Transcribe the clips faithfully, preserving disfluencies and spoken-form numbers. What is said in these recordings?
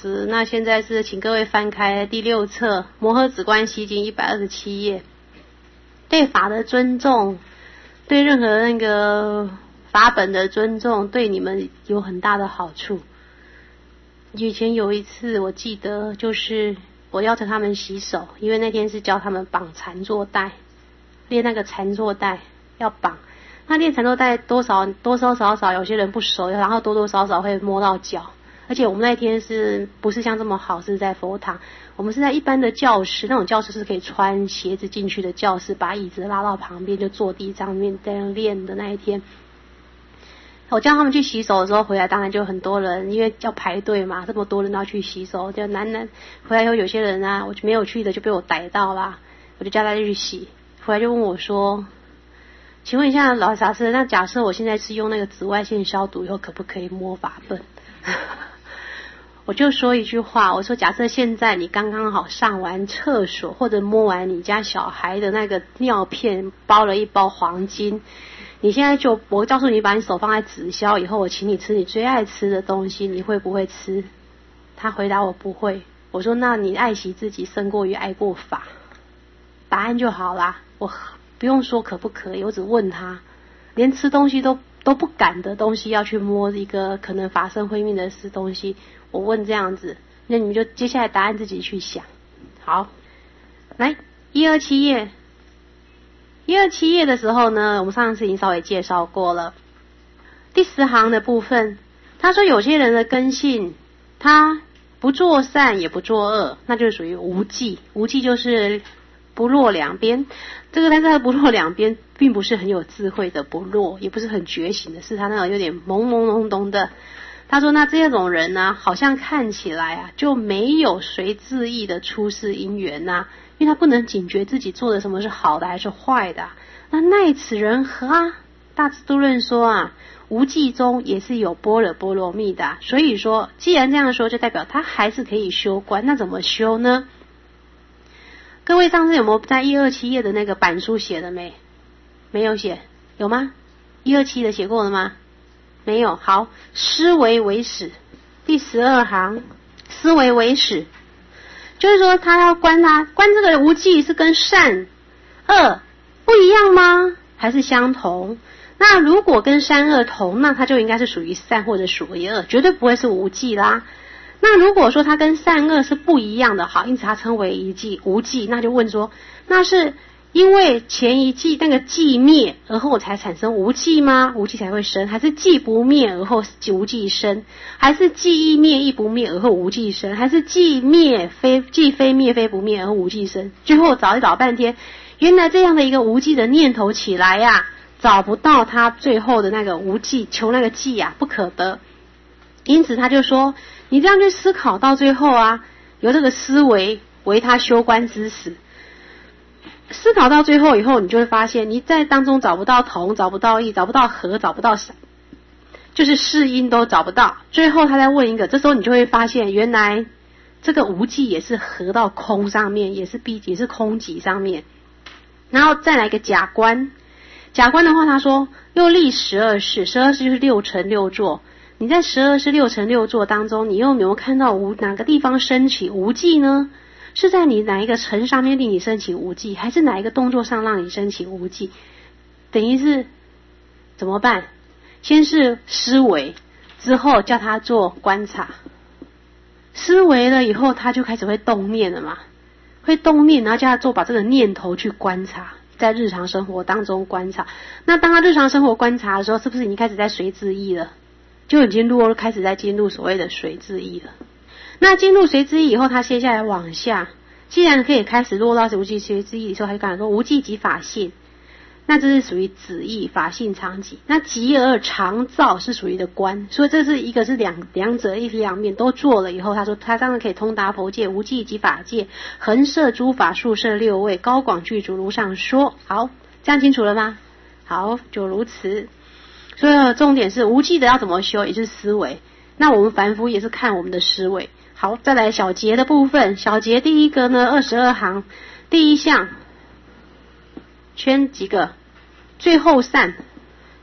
子。那现在是请各位翻开第六册《摩诃止观西经》一百二十七页。对法的尊重，对任何那个法本的尊重，对你们有很大的好处。以前有一次我记得，就是我要求他们洗手，因为那天是教他们绑禅坐带，练那个禅坐带要绑。那练禅坐带多少多多少少有些人不熟，然后多多少少会摸到脚。而且我们那天是不是像这么好，是在佛堂，我们是在一般的教室，那种教室是可以穿鞋子进去的教室，把椅子拉到旁边就坐地上面这样练的。那一天我叫他们去洗手的时候回来，当然就很多人，因为要排队嘛，这么多人都要去洗手，就男男回来以后有些人啊，我就没有去的就被我逮到啦，我就叫他去洗，回来就问我说，请问一下老法师，那假设我现在是用那个紫外线消毒以后，可不可以摸法本？我就说一句话，我说假设现在你刚刚好上完厕所，或者摸完你家小孩的那个尿片，包了一包黄金，你现在就我告诉你，把你手放在纸消以后，我请你吃你最爱吃的东西，你会不会吃？他回答我不会。我说那你爱惜自己胜过于爱过法，答案就好啦。我不用说可不可以，我只问他，连吃东西都都不敢的东西要去摸一个可能法身慧命的是东西，我问这样子，那你们就接下来答案自己去想。好，来一二七页，一二七页的时候呢，我们上次已经稍微介绍过了。第十行的部分，他说有些人的根性，他不做善也不做恶，那就是属于无记。无记就是不落两边。这个但是他不落两边，并不是很有智慧的不落，也不是很觉醒的，是他那种有点懵懵懂懂的。他说那这种人呢、啊，好像看起来啊就没有随自意的出世因缘呐、啊，因为他不能警觉自己做的什么是好的还是坏的、啊。那奈此人何啊？大智度论说啊，无记中也是有般若波罗蜜的、啊，所以说既然这样说，就代表他还是可以修观。那怎么修呢？各位上次有没有在一二七页的那个板书写的没？没有写，有吗？一二七的写过了吗？没有。好，思维为始，第十二行，思维为始，就是说他要观他观这个无记是跟善恶不一样吗？还是相同？那如果跟善恶同，那它就应该是属于善或者属于恶，绝对不会是无记啦。那如果说它跟善恶是不一样的，好，因此它称为一记无记，那就问说，那是因为前一记那个记灭而后才产生无记吗？无记才会生，还是记不灭而后无记生？还是记亦灭亦不灭而后无记生？还是记灭非记非灭非不灭而无记生？最后找一找半天，原来这样的一个无记的念头起来呀、啊，找不到他最后的那个无记，求那个记啊，不可得。因此他就说，你这样去思考到最后啊，由这个思维为他修观之始。思考到最后以后，你就会发现你在当中找不到同，找不到异，找不到合，找不到散，就是是因都找不到。最后他再问一个，这时候你就会发现，原来这个无记也是合到空上面，也是必也是空寂上面。然后再来一个假观，假观的话他说又立十二世，十二世就是六乘六座。你在十二世六乘六座当中，你有没有看到无哪个地方升起无记呢？是在你哪一个乘上面令你升起无记，还是哪一个动作上让你升起无记？等于是怎么办？先是思维，之后叫他做观察。思维了以后，他就开始会动念了嘛，会动念，然后叫他做把这个念头去观察，在日常生活当中观察。那当他日常生活观察的时候，是不是已经开始在随自意了？就已经入开始在进入所谓的随自意了。那进入随自意以后，他接下来往下，既然可以开始落到无记随自意的时候，他就刚才说无记即法性，那这是属于子意，法性常寂。那即而常照是属于的观，所以这是一个是两两者一体两面都做了以后，他说他当然可以通达佛界，无记即法界，横摄诸法，竖摄六位，高广具足，如上说。好，这样清楚了吗？好，就如此。所以重点是无记的要怎么修，也就是思维。那我们凡夫也是看我们的思维。好，再来小节的部分。小节第一个呢，二十二行，第一项圈几个？最后善，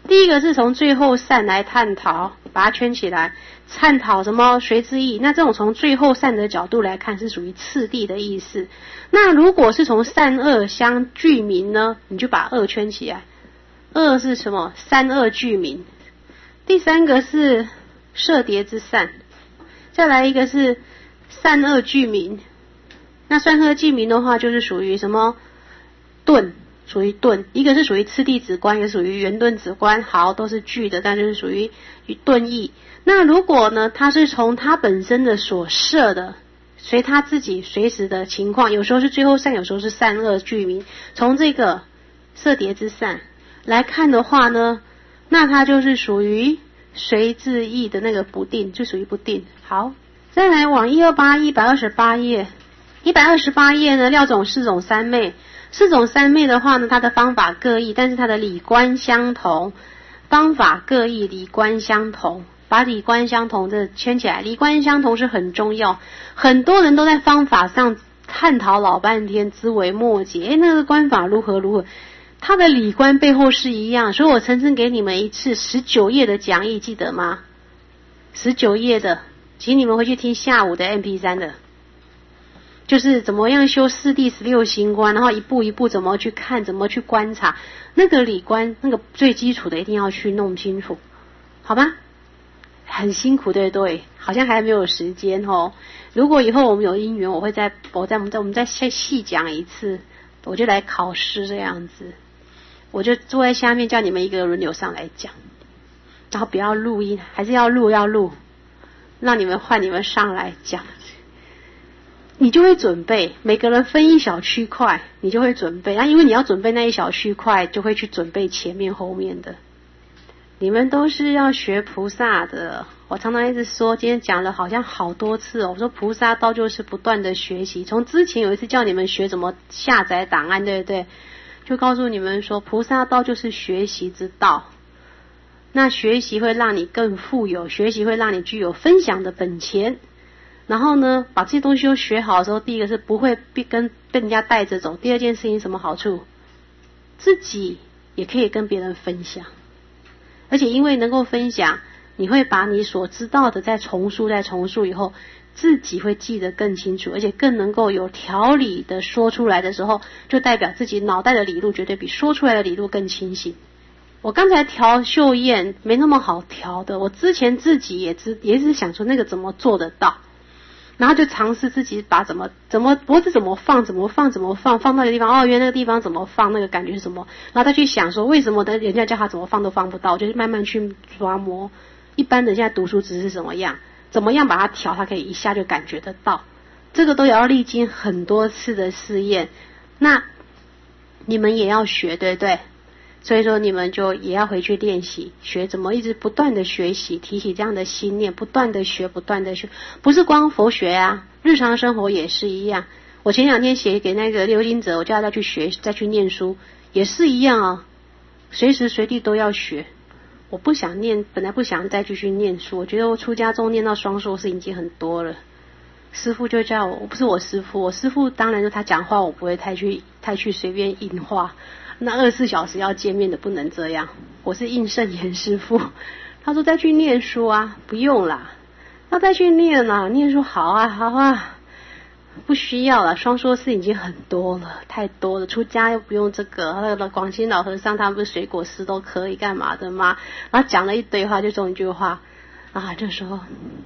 第一个是从最后善来探讨，把它圈起来，探讨什么随之意。那这种从最后善的角度来看，是属于次第的意思。那如果是从善恶相俱明呢，你就把恶圈起来。恶是什么？三恶俱明。第三个是摄叠之善，再来一个是善恶俱明。那善恶俱明的话，就是属于什么？顿。属于顿，一个是属于次第直观，一个属于圆顿直观，好，都是聚的，但就是属于顿意。那如果呢，它是从它本身的所摄的，随它自己随时的情况，有时候是最后善，有时候是善恶俱明。从这个摄叠之善来看的话呢，那它就是属于随自意的那个不定，就属于不定。好，再来往一二八一百二十八页，一百二十八页呢，廖总四种三昧。四种三昧的话呢，它的方法各异，但是它的理观相同，方法各异，理观相同，把理观相同的圈起来。理观相同是很重要，很多人都在方法上探讨老半天，枝微末节，诶那个观法如何如何，它的理观背后是一样。所以我曾经给你们一次十九页的讲义，记得吗？十九页的，请你们回去听下午的 M P 三 的，就是怎么样修四谛十六行观，然后一步一步怎么去看，怎么去观察，那个理观，那个最基础的一定要去弄清楚，好吗？很辛苦，对不对？好像还没有时间哦。如果以后我们有因缘，我会再我再我们再我们再细细讲一次，我就来考试这样子，我就坐在下面叫你们一个轮流上来讲，然后不要录音，还是要录要录，让你们换你们上来讲。你就会准备，每个人分一小区块，你就会准备。那、啊、因为你要准备那一小区块，就会去准备前面后面的。你们都是要学菩萨的。我常常一直说，今天讲了好像好多次哦。我说菩萨道就是不断的学习。从之前有一次叫你们学怎么下载档案，对不对？就告诉你们说，菩萨道就是学习之道。那学习会让你更富有，学习会让你具有分享的本钱。然后呢，把这些东西都学好的时候，第一个是不会被跟被人家带着走，第二件事情什么好处？自己也可以跟别人分享，而且因为能够分享，你会把你所知道的再重述再重述以后，自己会记得更清楚，而且更能够有条理的说出来的时候，就代表自己脑袋的理路绝对比说出来的理路更清晰。我刚才调秀燕没那么好调的，我之前自己也知也是想说那个怎么做得到。然后就尝试自己把怎么怎么脖子怎么放怎么放怎么放放到那个地方，哦，原来那个地方怎么放，那个感觉是什么，然后再去想说为什么的人家叫他怎么放都放不到，就是慢慢去琢磨。一般的现在读书只是什么样，怎么样把它调，他可以一下就感觉得到，这个都要历经很多次的试验。那你们也要学，对不对？所以说你们就也要回去练习，学怎么一直不断的学习，提起这样的心念，不断的学，不断的学，不是光佛学啊，日常生活也是一样。我前两天写给那个刘金哲，我叫他再去学，再去念书，也是一样啊，随时随地都要学。我不想念，本来不想再继续念书，我觉得我出家中念到双硕士已经很多了。师父就叫我，我不是我师父，我师父当然就他讲话我不会太去太去随便应话。那二十四小时要见面的不能这样，我是应圣严师父，他说再去念书啊，不用啦，要再去念啊，念书好啊好啊，不需要了，双硕士已经很多了，太多了，出家又不用这个，那个广清老和尚他们不是水果师都可以干嘛的吗？然后讲了一堆话，就中一句话啊，就说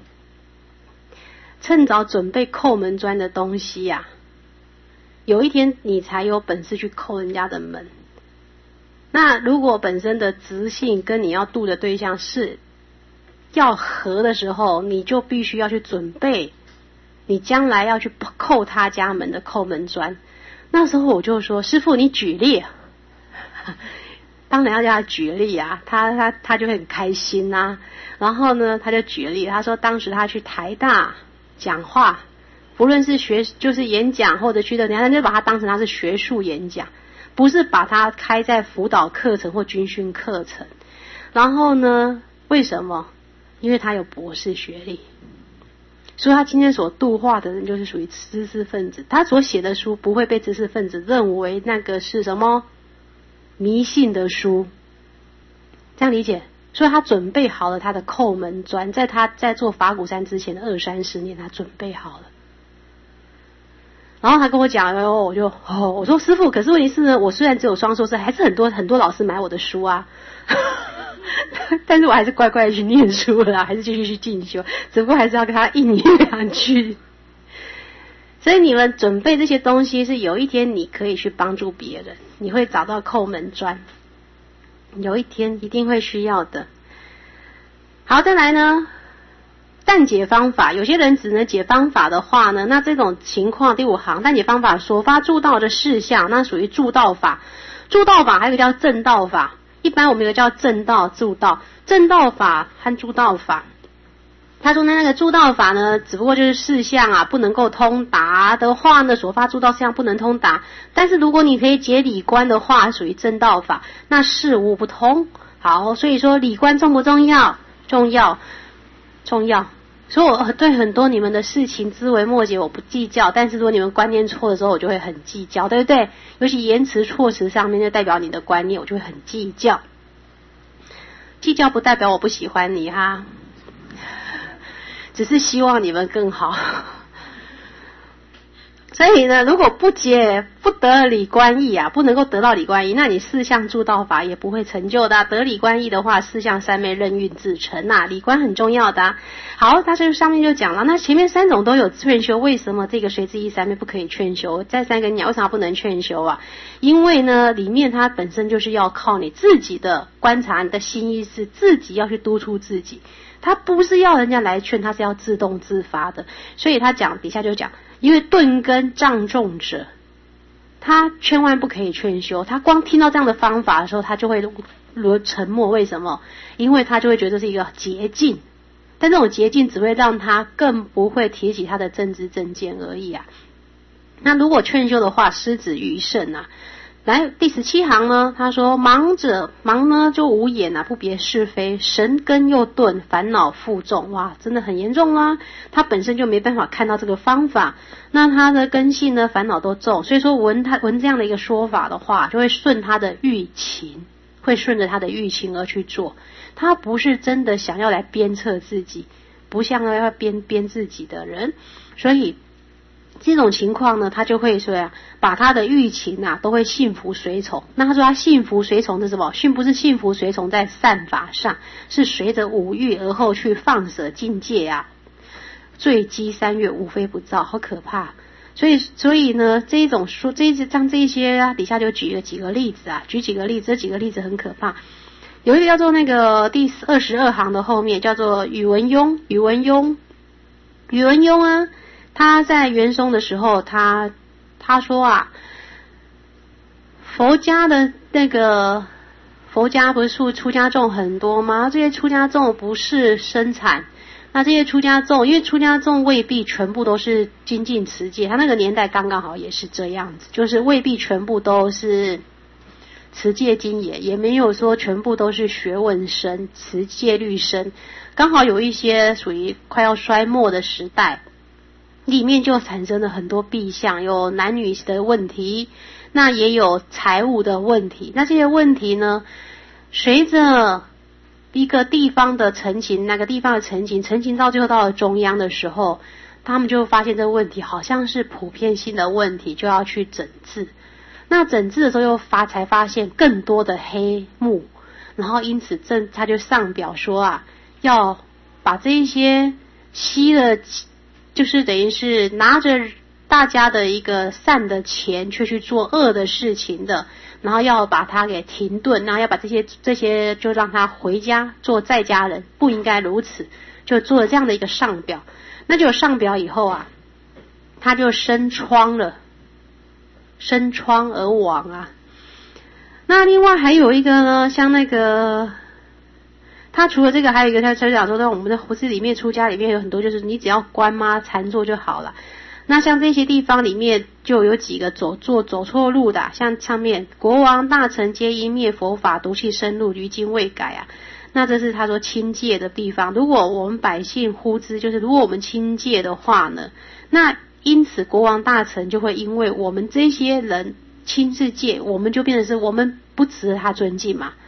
趁早准备扣门砖的东西呀、啊，有一天你才有本事去扣人家的门。那如果本身的直性跟你要度的对象是要合的时候，你就必须要去准备你将来要去扣他家门的扣门砖。那时候我就说师父你举例，当然要叫他举例啊，他他他就会很开心啊。然后呢他就举例，他说当时他去台大讲话，不论是学就是演讲或者去的，人家就把他当成他是学术演讲，不是把它开在辅导课程或军训课程。然后呢为什么？因为他有博士学历，所以他今天所度化的人就是属于知识分子，他所写的书不会被知识分子认为那个是什么迷信的书。 这样理解？所以他准备好了他的叩门砖，在他在做法鼓山之前的二三十年，他准备好了。然后他跟我讲，然后我就哦，我说师父，可是问题是呢，我虽然只有双硕士，还是很多很多老师买我的书啊，但是我还是乖乖去念书了，还是继续去进修，只不过还是要跟他一年两句。所以你们准备这些东西，是有一天你可以去帮助别人，你会找到叩门砖，有一天一定会需要的。好，再来呢。暂解方法，有些人只能解方法的话呢，那这种情况第五行暂解方法所发助道的事项，那属于助道法。助道法还有一个叫正道法，一般我们有个叫正道助道，正道法和助道法。他说呢，那个助道法呢，只不过就是事项啊不能够通达的话呢，所发助道事项不能通达。但是如果你可以解理观的话，属于正道法，那事无不通。好，所以说理观重不重要？重要。重要，所以我对很多你们的事情枝微末节我不计较，但是如果你们观念错的时候，我就会很计较，对不对？尤其言辞措辞上面就代表你的观念，我就会很计较。计较不代表我不喜欢你哈，只是希望你们更好。所以呢，如果不解不得理观义啊，不能够得到理观义，那你四项助道法也不会成就的、啊。得理观义的话，四项三昧任运自成啊，理观很重要的、啊。好，他这上面就讲了，那前面三种都有劝修，为什么这个随之一三昧不可以劝修？再三个鸟为什么不能劝修啊？因为呢，里面它本身就是要靠你自己的观察，你的心意识，自己要去督促自己。他不是要人家来劝，他是要自动自发的。所以他讲底下就讲，因为顿根障重者，他千万不可以劝修。他光听到这样的方法的时候，他就会沉默。为什么？因为他就会觉得这是一个捷径，但这种捷径只会让他更不会提起他的正知正见而已啊。那如果劝修的话，失子于圣啊。来第十七行呢，他说盲者盲呢就无眼啊，不别是非，神根又钝，烦恼负重，哇，真的很严重啊！他本身就没办法看到这个方法，那他的根性呢烦恼都重，所以说闻他闻这样的一个说法的话，就会顺他的欲情，会顺着他的欲情而去做，他不是真的想要来鞭策自己，不像要鞭鞭自己的人，所以这种情况呢，他就会说啊，把他的欲情啊都会信服随从。那他说他信服随从是什么？信不是信服随从在善法上，是随着五欲而后去放舍境界啊。坠机三月无非不造，好可怕。所以所以呢，这一种说这一像这一些啊，底下就举了几个例子啊，举几个例子，这几个例子很可怕。有一个叫做那个第二十二行的后面叫做宇文邕，宇文邕，宇文邕啊。他在元松的时候，他他说啊，佛家的那个佛家不是出出家众很多吗？这些出家众不是生产，那这些出家众，因为出家众未必全部都是精进持戒，他那个年代刚刚好也是这样子，就是未必全部都是持戒精研，也没有说全部都是学问深、持戒律深，刚好有一些属于快要衰没的时代。里面就产生了很多弊象，有男女的问题，那也有财务的问题。那这些问题呢，随着一个地方的成型，那个地方的成型，成型到最后到了中央的时候，他们就发现这个问题好像是普遍性的问题，就要去整治。那整治的时候又发才发现更多的黑幕，然后因此正他就上表说啊，要把这一些吸了。就是等于是拿着大家的一个善的钱却去做恶的事情的，然后要把他给停顿，然后要把这些这些就让他回家做在家人，不应该如此，就做了这样的一个上表。那就上表以后啊，他就生疮了，生疮而亡啊。那另外还有一个呢，像那个他除了这个还有一个，他讲说在我们的胡子里面出家里面有很多就是你只要观妈禅坐就好了。那像这些地方里面就有几个走做走错路的、啊、像上面国王大臣皆因灭佛法毒气深入于今未改啊。那这是他说亲戒的地方，如果我们百姓忽知，就是如果我们亲戒的话呢，那因此国王大臣就会因为我们这些人亲自戒，我们就变成是我们不值得他尊敬嘛。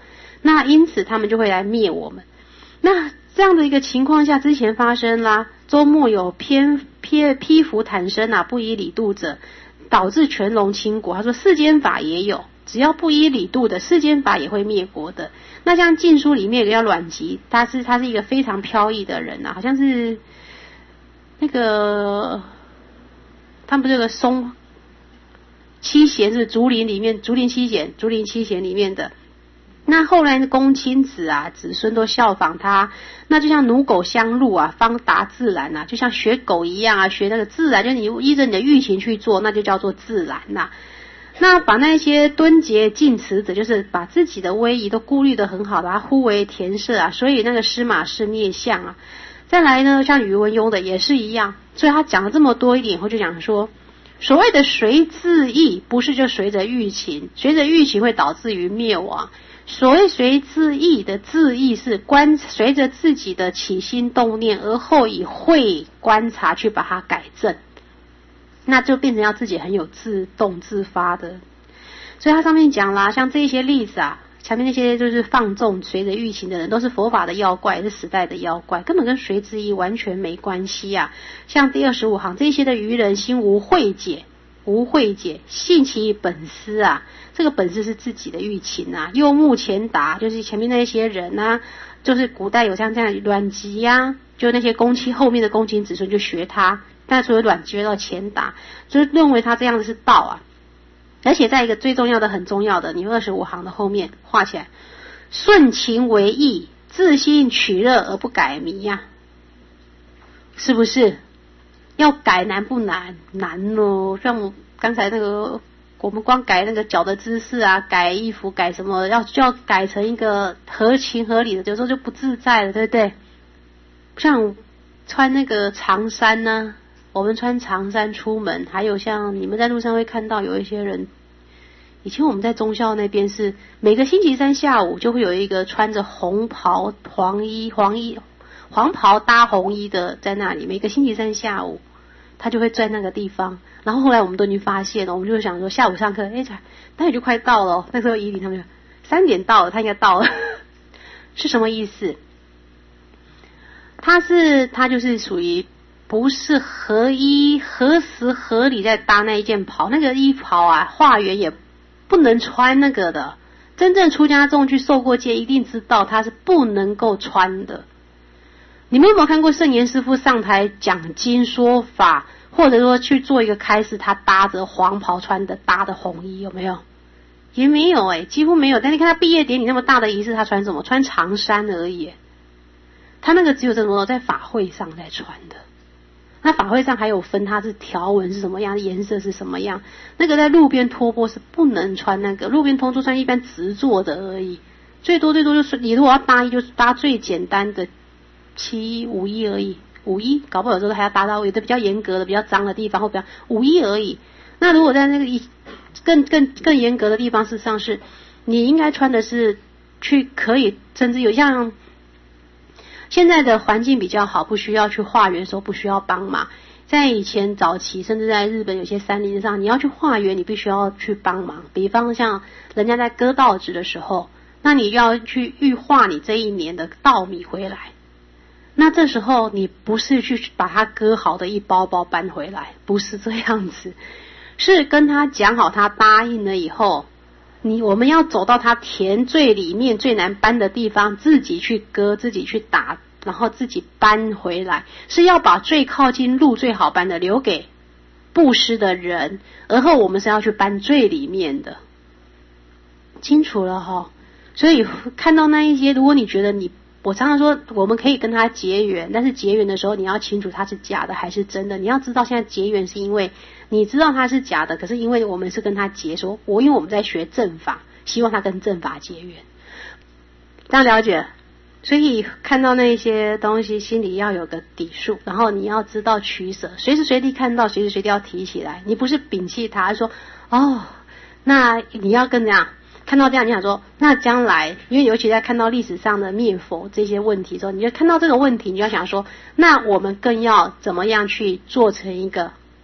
那因此他们就会来灭我们。那这样的一个情况下，之前发生啦，周末有偏偏披服坦身啊，不依理度者，导致全龙倾国。他说世间法也有，只要不依理度的世间法也会灭国的。那像禁书里面有个叫阮籍，他是他是一个非常飘逸的人啊，好像是那个他们这个松七贤是竹林里面竹林七贤竹林七贤里面的。那后来的公亲子啊子孙都效仿他，那就像奴狗相入啊，方达自然啊，就像学狗一样啊，学那个自然，就是你依着你的欲情去做，那就叫做自然呐、啊。那把那些敦节尽持者，就是把自己的威仪都顾虑得很好的，他忽为田舍啊，所以那个司马氏灭相啊。再来呢，像宇文邕的也是一样，所以他讲了这么多一点以后，就讲说，所谓的随自意，不是就随着欲情，随着欲情会导致于灭亡。所谓随自意的自意是观随着自己的起心动念，而后以慧观察去把它改正，那就变成要自己很有自动自发的。所以他上面讲啦，像这些例子啊，前面那些就是放纵随着欲情的人，都是佛法的妖怪，是时代的妖怪，根本跟随自意完全没关系啊。像第二十五行这些的愚人心无慧解，无慧解，信其本思啊，这个本思是自己的欲情啊。右目前达，就是前面那些人啊，就是古代有像这样阮籍呀，就那些公亲后面的公亲子孙就学他，但除了阮籍到钱达，就是认为他这样子是道啊。而且在一个最重要的很重要的，你二十五行的后面画起来，顺情为意，自心取乐而不改迷呀、啊，是不是？要改难不难？难哦！像我刚才那个，我们光改那个脚的姿势啊，改衣服，改什么，要就要改成一个合情合理的，有时候就不自在了，对不对？像穿那个长衫呢、啊，我们穿长衫出门，还有像你们在路上会看到有一些人，以前我们在忠孝那边是每个星期三下午就会有一个穿着红袍黄衣黄衣。黄袍搭红衣的在那里，每个星期三下午他就会在那个地方。然后后来我们都已经发现了，我们就想说下午上课，哎，那也就快到了。那时候怡琳他们就三点到了，他应该到了，是什么意思？他是他就是属于不是合一合时合理在搭那一件袍，那个衣袍啊，化缘也不能穿那个的。真正出家众去受过戒，一定知道他是不能够穿的。你们有没有看过圣严师父上台讲经说法，或者说去做一个开示，他搭着黄袍穿的搭的红衣，有没有？也没有哎、欸，几乎没有。但你看他毕业典礼那么大的仪式，他穿什么？穿长衫而已。他那个只有这种在法会上在穿的。那法会上还有分，它是条纹是什么样，颜色是什么样。那个在路边托钵是不能穿那个，路边通桌穿一般直坐的而已。最多最多就是你如果要搭衣，就是搭最简单的。七五一而已，五一搞不好有时候还要达到有的比较严格的、比较脏的地方，或比较五一而已。那如果在那个一更更更严格的地方，事实上是你应该穿的是去可以，甚至有像现在的环境比较好，不需要去化缘的时候不需要帮忙。在以前早期，甚至在日本有些山林上，你要去化缘，你必须要去帮忙。比方像人家在割稻子的时候，那你要去预化你这一年的稻米回来。那这时候你不是去把它割好的一包包搬回来，不是这样子，是跟他讲好，他答应了以后，你我们要走到他田最里面最难搬的地方，自己去割，自己去打，然后自己搬回来，是要把最靠近路最好搬的留给布施的人，而后我们是要去搬最里面的，清楚了齁。所以看到那一些，如果你觉得你我常常说我们可以跟他结缘，但是结缘的时候你要清楚他是假的还是真的。你要知道现在结缘是因为你知道他是假的，可是因为我们是跟他结，说我因为我们在学正法，希望他跟正法结缘，这样了解。所以看到那些东西心里要有个底数，然后你要知道取舍，随时随地看到随时随地要提起来，你不是摒弃它说哦，那你要跟这样看到这样，你想说，那将来，因为尤其在看到历史上的灭佛这些问题的时候，你就看到这个问题，你就要想说，那我们更要怎么样去做成一个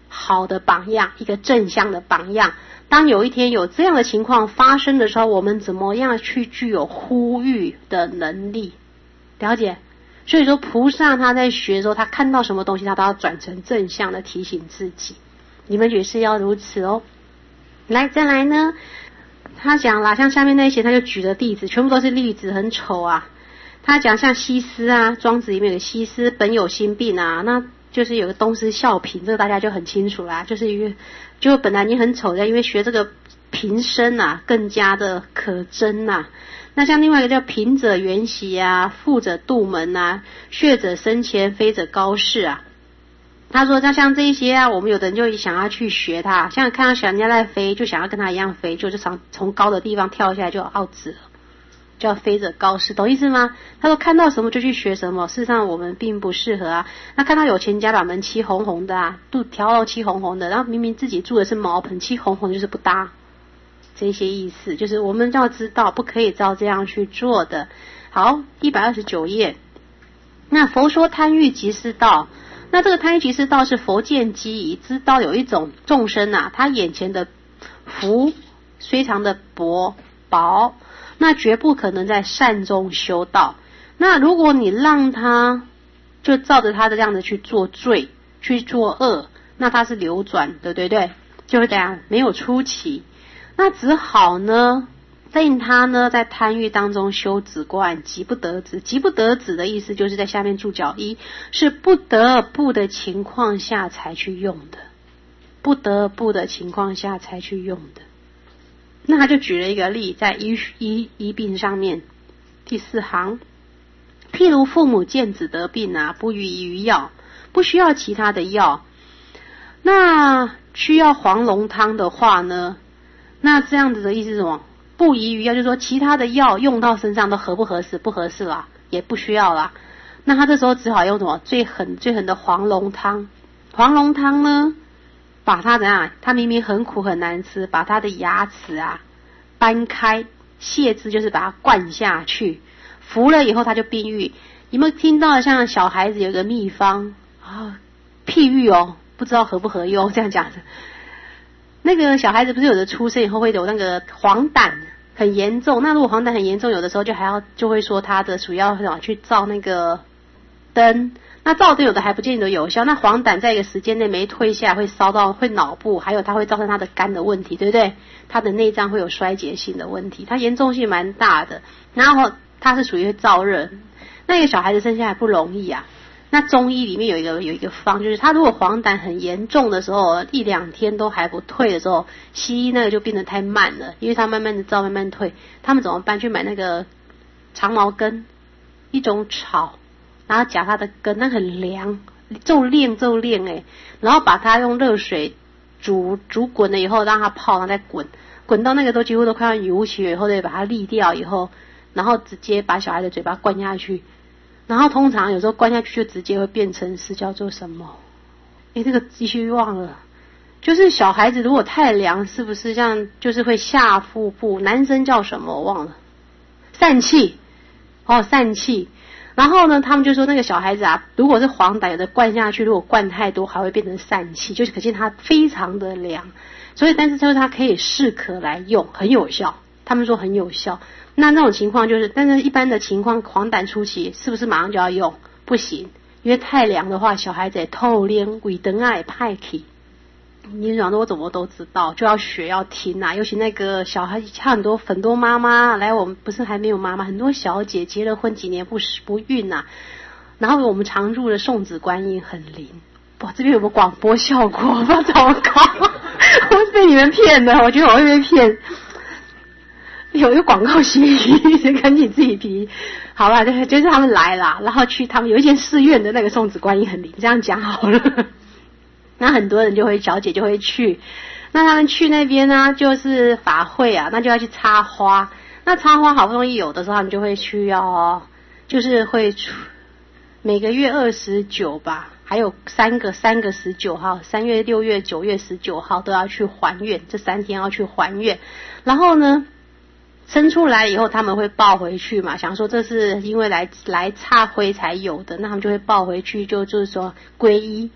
好的榜样，一个正向的榜样。当有一天有这样的情况发生的时候，我们怎么样去具有呼吁的能力？了解？所以说菩萨他在学的时候，他看到什么东西他都要转成正向的提醒自己。你们也是要如此哦。来，再来呢，他讲啦，像下面那些他就举的例子全部都是例子，很丑啊。他讲像西施啊，庄子里面有个西施本有心病啊，那就是有个东施效颦，这个大家就很清楚啦，就是因为就本来你很丑的，因为学这个平生啊更加的可憎啊。那像另外一个叫贫者远喜啊，富者杜门啊，血者生前，飞者高士啊。他说那像这一些啊，我们有的人就想要去学他，像看到小人家在飞就想要跟他一样飞，就是从从高的地方跳下来就傲子了，叫飞者高士，懂意思吗？他说看到什么就去学什么，事实上我们并不适合啊。那看到有钱家把门漆红红的啊，肚条肉漆红红的，然后明明自己住的是茅棚，漆红红就是不搭，这些意思就是我们要知道不可以照这样去做的。好，一百二十九页，那佛说贪欲即是道。那这个贪欲即是道是佛见机宜，知道有一种众生啊，他眼前的福非常的薄薄，那绝不可能在善中修道。那如果你让他就照着他的这样子去做罪去做恶，那他是流转的，对不对？就是这样，没有出期。那只好呢令他呢在贪欲当中修止观，急不得止。急不得止的意思就是在下面注脚一，是不得不的情况下才去用的，不得不的情况下才去用的。那他就举了一个例，在医医医病上面第四行，譬如父母见子得病啊，不予于药，不需要其他的药，那需要黄龙汤的话呢，那这样子的意思是什么？不宜于药，就是说其他的药用到身上都合不合适？不合适啦，也不需要啦。那他这时候只好用什么？最狠最狠的黄龙汤。黄龙汤呢，把它怎样？它明明很苦很难吃，把它的牙齿啊掰开，泻之就是把它灌下去，服了以后它就病愈。有没有听到像小孩子有个秘方啊？譬喻哦，不知道合不合用，这样讲的。那个小孩子不是有的出生以后会有那个黄疸很严重，那如果黄疸很严重，有的时候就还要就会说他的主要去照那个灯，那照灯有的还不见得有效，那黄疸在一个时间内没退下会烧到会脑部，还有它会造成他的肝的问题，对不对？他的内脏会有衰竭性的问题，它严重性蛮大的。然后他是属于燥热，那个小孩子生下来不容易啊。那中医里面有一个有一个方，就是他如果黄疸很严重的时候，一两天都还不退的时候，西医那个就变得太慢了，因为他慢慢的照慢慢退，他们怎么办？去买那个长毛根，一种草，然后夹它的根，那很凉，骤炼骤炼诶，然后把它用热水煮煮滚了以后，让它泡，然后再滚，滚到那个都几乎都快要油起了以后，再把它沥掉以后，然后直接把小孩的嘴巴灌下去。然后通常有时候灌下去就直接会变成是叫做什么？诶，这个继续忘了。就是小孩子如果太凉，是不是这样？就是会下腹部，男生叫什么我忘了，疝气哦，疝气。然后呢，他们就说那个小孩子啊，如果是黄疸，有的灌下去，如果灌太多，还会变成疝气，就是可见它非常的凉。所以，但是就是它可以适可来用，很有效。他们说很有效。那那种情况就是，但是一般的情况，黄疸初期是不是马上就要用？不行，因为太凉的话，小孩子也透凉，胃灯啊也派气。你讲的我怎么都知道，就要学要听啊。尤其那个小孩，很多很多妈妈来，我们不是还没有妈妈，很多小姐结了婚几年不不孕啊。然后我们常住的送子观音很灵，哇，这边有个广播效果，不知道怎么搞，我是被你们骗的，我觉得我会被骗。有一个广告协议，赶紧自己批。好了，就是他们来啦，然后去他们有一间寺院的那个送子观音很灵，这样讲好了。那很多人就会，小姐就会去。那他们去那边呢，就是法会啊，那就要去插花。那插花好不容易有的时候，他们就会去要，就是会出每个月二十九吧，还有三个三个十九号，三月、六月、九月十九号都要去还愿，这三天要去还愿。然后呢？生出来以后他们会抱回去嘛，想说这是因为来来忏悔才有的，那他们就会抱回去，就就是说皈依，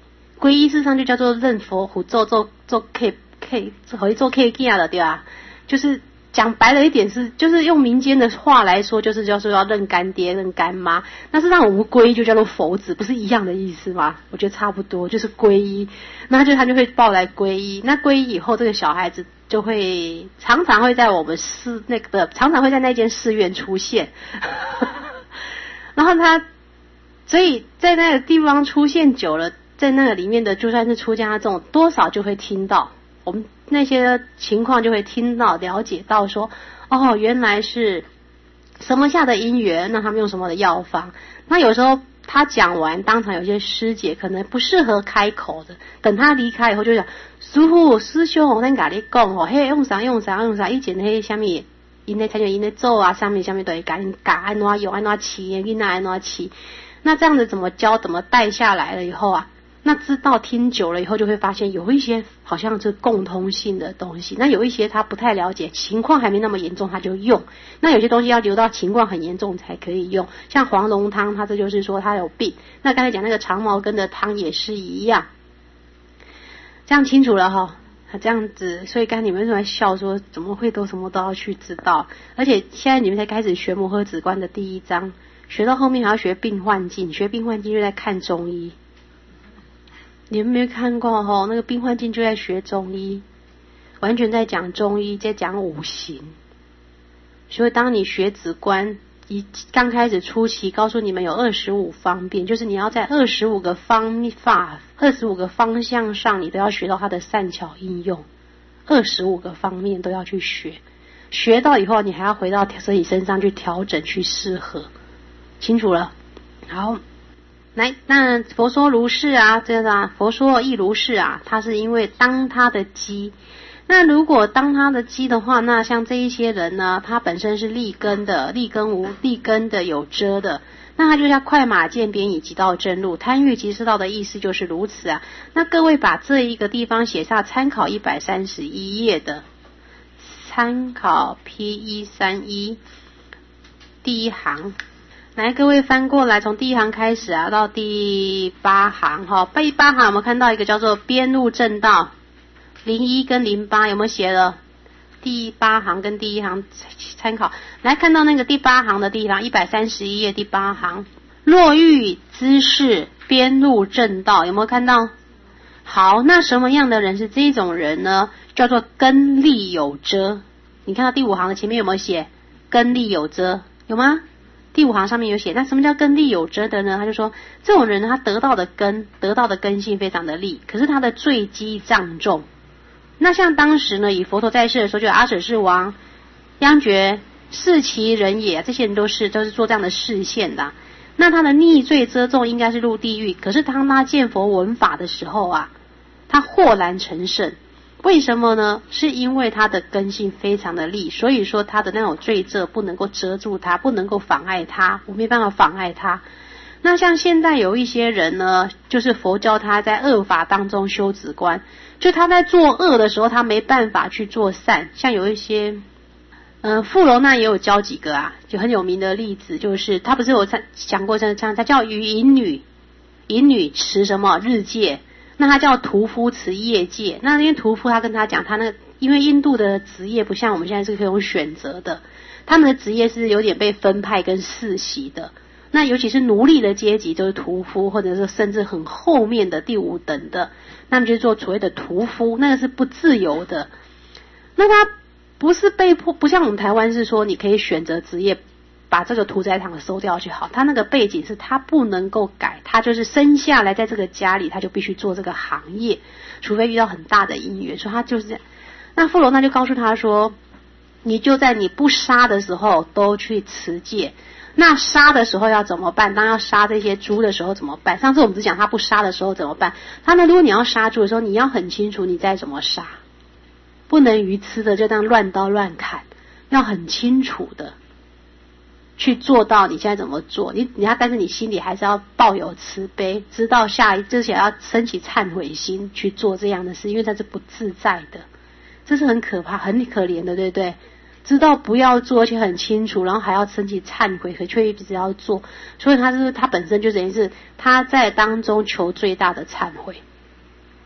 皈依事实上就叫做认佛胡咒做做 K K 可以做 K K 了，对吧？就是讲白了一点是，就是用民间的话来说，就是叫做要认干爹、认干妈。那是让我们皈依就叫做佛子，不是一样的意思吗？我觉得差不多，就是皈依。那就他就会抱来皈依。那皈依以后，这个小孩子就会常常会在我们寺那个，常常会在那间寺院出现。然后他，所以在那个地方出现久了，在那个里面的就算是出家众，多少就会听到。我们那些情况就会听到了解到说，哦，原来是什么下的因缘，那他们用什么的药方。那有时候他讲完，当场有些师姐可能不适合开口的，等他离开以后就讲，师父师兄我跟你讲哦，嘿用啥用啥用啥，以前嘿什么因咧参像因咧做啊，上面下面都会教你教安怎用安怎饲，囡仔安怎饲。那这样子怎么教怎么带下来了以后啊，那知道听久了以后就会发现有一些好像是共通性的东西，那有一些他不太了解，情况还没那么严重他就用，那有些东西要留到情况很严重才可以用，像黄龙汤他这就是说他有病，那刚才讲那个长毛根的汤也是一样，这样清楚了齁，这样子，所以刚才你们为什么笑说怎么会都什么都要去知道，而且现在你们才开始学摩诃止观的第一章，学到后面还要学病患境，学病患境就在看中医，你们没有看过齁，那个病患境就在学中医，完全在讲中医，在讲五行。所以当你学止观一刚开始初期告诉你们有二十五方便，就是你要在二十五个方法二十五个方向上你都要学到它的善巧应用，二十五个方面都要去学，学到以后你还要回到自己身上去调整去适合，清楚了？好，来，那佛说如是啊，这个啊，佛说亦如是啊，它是因为当他的机。那如果当他的机的话，那像这一些人呢，他本身是立根的，立根无立根的有遮的，那他就像快马渐鞭以即到正路，贪欲即是道的意思就是如此啊。那各位把这一个地方写下参考一百三十一页的参考 P 一三一 第一行，来各位翻过来，从第一行开始啊到第八行哈，第八行有没有看到一个叫做边路正道？零一跟零八有没有写了？第八行跟第一行参考，来看到那个第八行的第一行一百三十一页第八行，若欲知识边路正道，有没有看到？好，那什么样的人是这种人呢？叫做根力有遮。你看到第五行的前面有没有写根力有遮？有吗？第五行上面有写。那什么叫根力有遮的呢？他就说这种人呢，他得到的根得到的根性非常的利，可是他的罪机障重。那像当时呢，以佛陀在世的时候，就有阿舍世王、央觉、释其人也，这些人都是都是做这样的示现的。那他的逆罪遮重应该是入地狱，可是当他见佛闻法的时候啊，他豁然成圣。为什么呢？是因为他的根性非常的利，所以说他的那种罪遮不能够遮住他，不能够妨碍他，我没办法妨碍他。那像现在有一些人呢，就是佛教他在恶法当中修止观，就他在做恶的时候他没办法去做善，像有一些呃富楼那也有教几个啊，就很有名的例子，就是他不是有讲过这样，他叫于淫女，淫女持什么日戒，那他叫屠夫持夜戒。那因为屠夫他跟他讲，他那个因为印度的职业不像我们现在是可以用选择的，他们的职业是有点被分派跟世袭的。那尤其是奴隶的阶级就是屠夫，或者是甚至很后面的第五等的，那么就是做所谓的屠夫，那个是不自由的。那他不是被迫，不像我们台湾是说你可以选择职业，把这个屠宰场收掉就好。他那个背景是他不能够改，他就是生下来在这个家里，他就必须做这个行业，除非遇到很大的因缘，所以他就是这样。那富楼那就告诉他说，你就在你不杀的时候都去持戒。那杀的时候要怎么办？当要杀这些猪的时候怎么办？上次我们只讲他不杀的时候怎么办。他呢，如果你要杀猪的时候，你要很清楚你在怎么杀，不能愚痴的就这样乱刀乱砍，要很清楚的去做到你现在怎么做。你你要，但是你心里还是要抱有慈悲，知道下一之前要升起忏悔心去做这样的事，因为它是不自在的，这是很可怕、很可怜的，对不对？知道不要做，而且很清楚，然后还要升起忏悔，可却一直要做，所以他是他本身就等于是他在当中求最大的忏悔，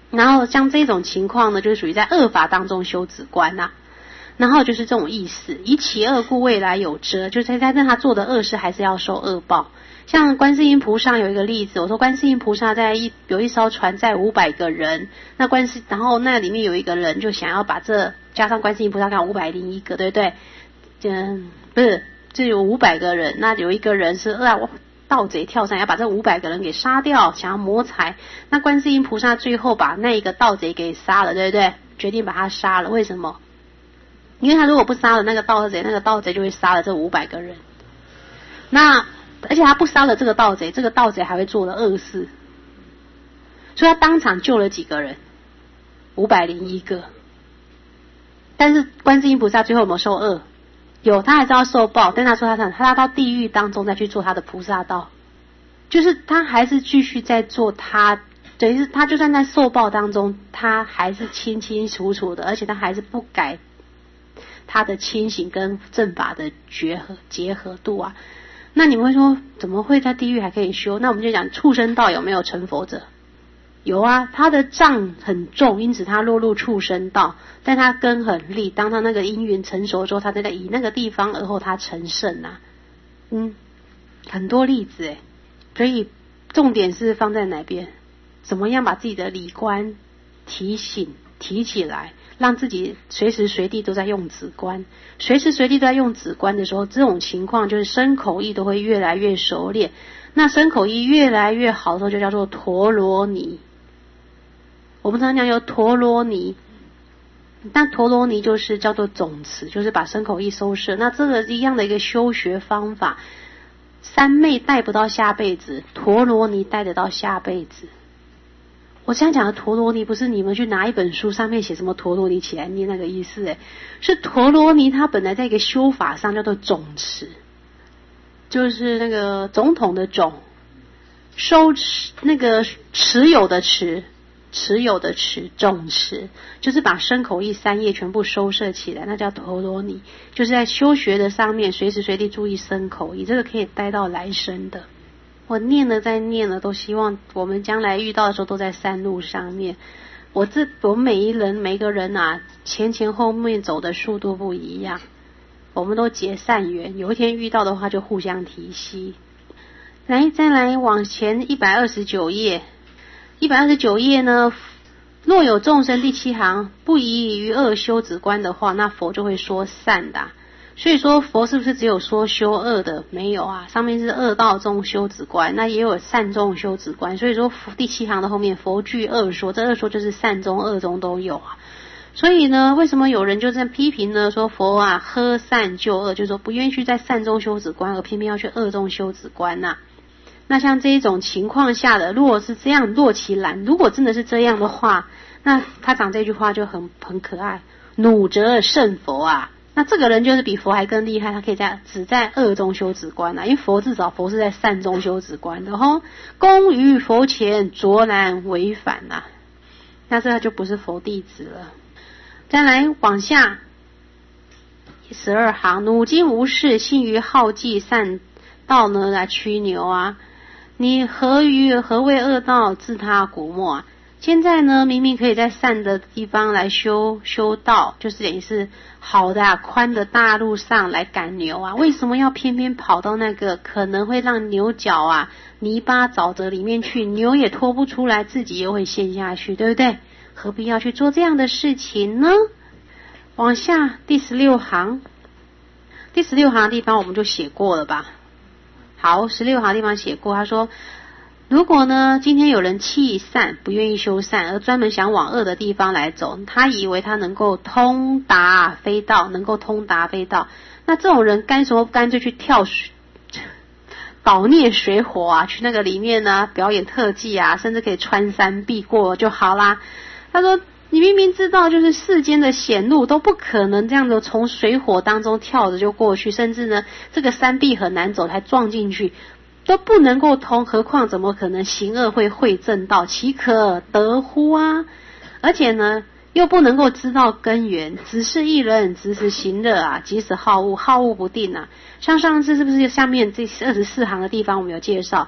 然后像这种情况呢，就是属于在恶法当中修止观啊。然后就是这种意思，以其恶故未来有遮，就是在让他做的恶事还是要受恶报。像观世音菩萨有一个例子，我说观世音菩萨在一有一艘船载五百个人，那观世然后那里面有一个人就想要把这加上观世音菩萨刚五百零一个，对不对？嗯，不是，这有五百个人，那有一个人是恶盗贼跳上要把这五百个人给杀掉，想要谋财。那观世音菩萨最后把那一个盗贼给杀了，对不对？决定把他杀了，为什么？因为他如果不杀了那个盗贼，那个盗贼就会杀了这五百个人。那而且他不杀了这个盗贼，这个盗贼还会做了恶事，所以他当场救了几个人，五百零一个。但是观世音菩萨最后有没有受恶？有，他还是要受报，但他说他想他到地狱当中再去做他的菩萨道，就是他还是继续在做他，等于是他就算在受报当中，他还是清清楚楚的，而且他还是不改他的清醒跟正法的结合结合度啊。那你们会说怎么会在地狱还可以修？那我们就讲畜生道有没有成佛者？有啊，他的障很重，因此他落入畜生道，但他根很利，当他那个因缘成熟之后，他再以那个地方而后他成圣啊。嗯，很多例子诶，所以重点是放在哪边？怎么样把自己的理观提醒提起来，让自己随时随地都在用止观，随时随地都在用止观的时候，这种情况就是身口意都会越来越熟练。那身口意越来越好的时候，就叫做陀罗尼。我们常常讲有陀罗尼，那陀罗尼就是叫做总持，就是把身口意收摄。那这个一样的一个修学方法，三昧带不到下辈子，陀罗尼带得到下辈子。我现在讲的陀罗尼不是你们去拿一本书上面写什么陀罗尼起来念那个意思，诶，是陀罗尼它本来在一个修法上叫做总持，就是那个总统的总，收持那个持有的持，持有的持，总持就是把身口意三业全部收摄起来，那叫陀罗尼，就是在修学的上面随时随地注意身口意，这个可以带到来生的。我念了再念了，都希望我们将来遇到的时候都在山路上面。我这我们每一人每一个人啊，前前后面走的速度不一样，我们都结善缘，有一天遇到的话就互相提携。来，再来往前一百二十九页，一百二十九页呢，若有众生第七行不宜于恶修止观的话，那佛就会说善的啊。所以说佛是不是只有说修恶的？没有啊，上面是恶道中修止观，那也有善中修止观。所以说第七行的后面佛具恶说，这恶说就是善中恶中都有啊。所以呢，为什么有人就在批评呢？说佛啊呵善救恶，就是说不愿意去在善中修止观，而偏偏要去恶中修止观呐、啊。那像这一种情况下的，如果是这样若其然，如果真的是这样的话，那他讲这句话就很很可爱，努则胜佛啊。那这个人就是比佛还更厉害，他可以在只在恶中修止观啊，因为佛至少佛是在善中修止观的吼，功于佛前卓然违反啊，那这就不是佛弟子了。再来往下十二行，汝今无事，信于好计善道呢来驱牛啊，你何于何谓恶道自他古没啊？现在呢，明明可以在善的地方来修修道，就是等于是好的啊宽的大路上来赶牛啊，为什么要偏偏跑到那个可能会让牛角啊泥巴沼泽里面去，牛也拖不出来，自己又会陷下去，对不对？何必要去做这样的事情呢？往下第十六行，第十六行的地方我们就写过了吧。好，十六行的地方写过，他说如果呢今天有人弃善，不愿意修善，而专门想往恶的地方来走，他以为他能够通达非道，能够通达非道，那这种人干什么干脆去跳水倒孽水火啊，去那个里面呢表演特技啊，甚至可以穿山避过就好啦。他说你明明知道就是世间的险路都不可能这样子从水火当中跳着就过去，甚至呢这个山壁很难走，还撞进去都不能够通，何况怎么可能行恶会会正道，岂可得乎啊？而且呢又不能够知道根源，只是一人只是行乐啊，即使好恶，好恶不定啊。像上次是不是下面这二十四行的地方我们有介绍，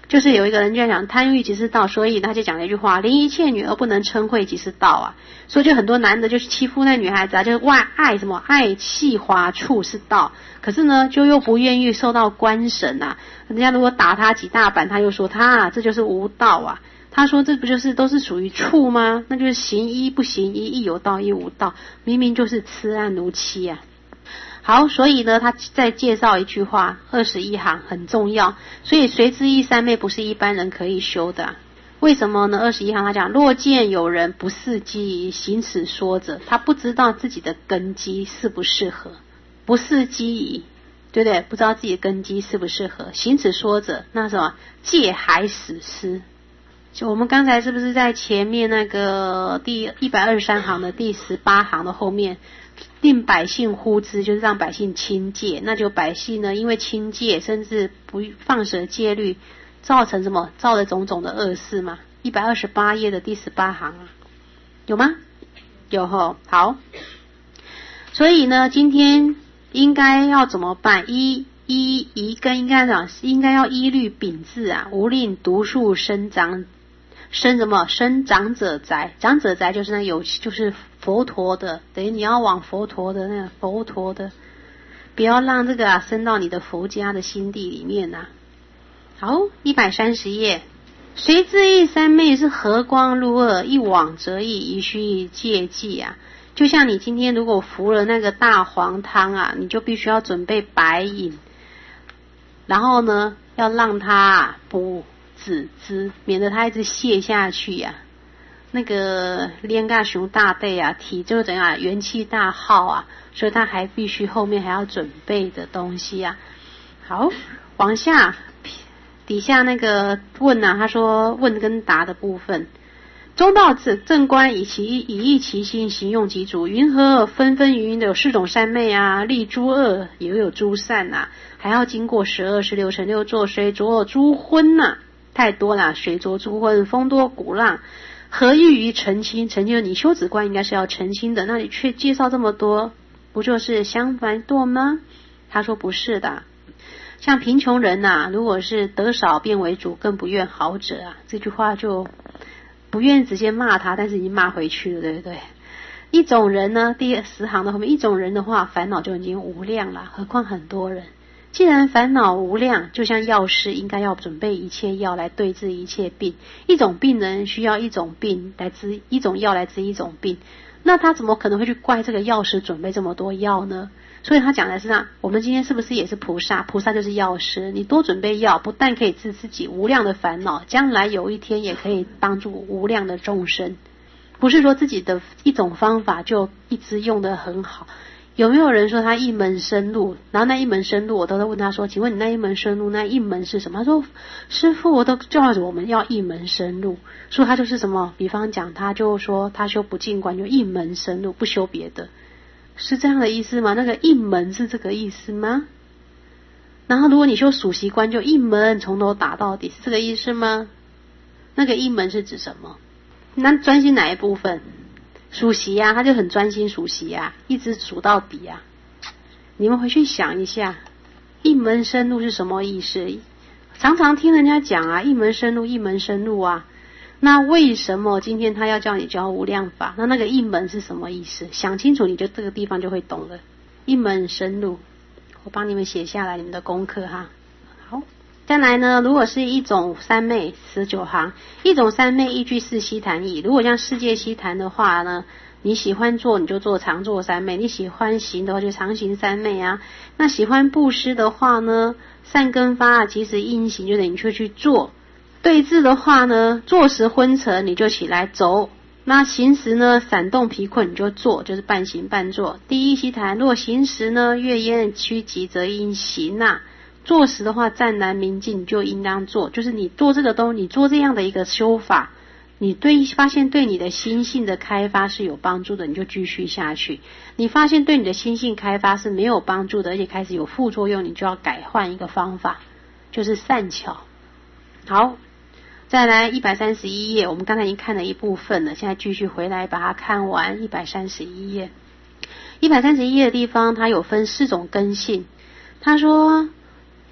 就是有一个人就在讲贪欲即是道，所以他就讲了一句话，临一切女儿不能称慧即是道啊。所以就很多男的就是欺负那女孩子啊，就是外爱什么爱气华处是道，可是呢就又不愿意受到官审啊，人家如果打他几大板，他又说他啊这就是无道啊。他说这不就是都是属于处吗？那就是行一不行一，一有道一无道，明明就是痴暗如漆啊。好，所以呢他再介绍一句话，二十一行很重要，所以随之意三昧不是一般人可以修的、啊、为什么呢？二十一行他讲，若见有人不伺机行此说者，他不知道自己的根基适不适合，不伺机宜，对不对？不知道自己的根基适不适合行此说者，那什么戒海死失。就我们刚才是不是在前面那个第一百二十三行的第十八行的后面，令百姓呼之，就是让百姓清戒，那就百姓呢因为清戒甚至不放舍戒律，造成什么？造了种种的恶事嘛。一百二十八页的第十八行啊，有吗？有吼。好，所以呢今天应该要怎么办？一一一根应该讲应该要依律秉制啊，无令毒树生长，生什么？生长者宅，长者宅就是那有就是佛陀的，等于你要往佛陀的那个佛陀的，不要让这个啊生到你的佛家的心地里面啊。好，一百三十页，随之意三昧是和光入二，一往则异，宜须戒忌啊。就像你今天如果服了那个大黄汤啊，你就必须要准备白饮，然后呢要让它啊不止之，免得它一直泻下去呀、啊。那个练嘎熊大队啊，体就怎样元气大耗啊，所以他还必须后面还要准备的东西啊。好，往下底下那个问啊，他说问跟答的部分，中道子正观以其以益其心，行用其主，云何纷纷云云的有四种三昧啊，立诸恶也有诸善啊，还要经过十二十六乘六座，虽着诸昏呐、啊，太多了，虽着诸昏，风多鼓浪，何异于澄清？澄清你修止观应该是要澄清的，那你却介绍这么多，不就是相反堕吗？他说不是的。像贫穷人呐、啊，如果是得少便为主，更不愿好者啊，这句话就不愿直接骂他，但是已经骂回去了，对不对？一种人呢，第十行的后面，一种人的话烦恼就已经无量了，何况很多人。既然烦恼无量，就像药师应该要准备一切药来对治一切病，一种病人需要一种病来治，一种药来治一种病，那他怎么可能会去怪这个药师准备这么多药呢？所以他讲的是啊，我们今天是不是也是菩萨？菩萨就是药师，你多准备药，不但可以治自己无量的烦恼，将来有一天也可以帮助无量的众生。不是说自己的一种方法就一直用得很好。有没有人说他一门深入？然后那一门深入，我都在问他说：“请问你那一门深入，那一门是什么？”他说：“师父，我都教我们要一门深入。”说他就是什么？比方讲，他就说他修不净观就一门深入，不修别的，是这样的意思吗？那个一门是这个意思吗？然后如果你修数习观，就一门从头打到底，是这个意思吗？那个一门是指什么？那专心哪一部分？数习啊，他就很专心数习啊，一直数到底啊。你们回去想一下，一门深入是什么意思？常常听人家讲啊，一门深入，一门深入啊。那为什么今天他要叫你教无量法？那那个一门是什么意思？想清楚，你就这个地方就会懂了。一门深入，我帮你们写下来你们的功课哈。好。再来呢，如果是一种三昧，十九行，一种三昧依据四悉檀义。如果像世界悉檀的话呢，你喜欢做你就做常做三昧，你喜欢行的话就常行三昧啊。那喜欢布施的话呢，善根发即时应行，就等于就去做。对治的话呢，坐时昏沉你就起来走。那行时呢，闪动疲困你就坐，就是半行半坐。第一悉檀，若行时呢，越焉趋急则应行啊。做时的话，湛然明净就应当做，就是你做这个东，你做这样的一个修法，你对发现对你的心性的开发是有帮助的，你就继续下去。你发现对你的心性开发是没有帮助的，而且开始有副作用，你就要改换一个方法，就是善巧。好，再来一百三十一页，我们刚才已经看了一部分了，现在继续回来把它看完。一百三十一页，一百三十一页的地方，它有分四种根性。他说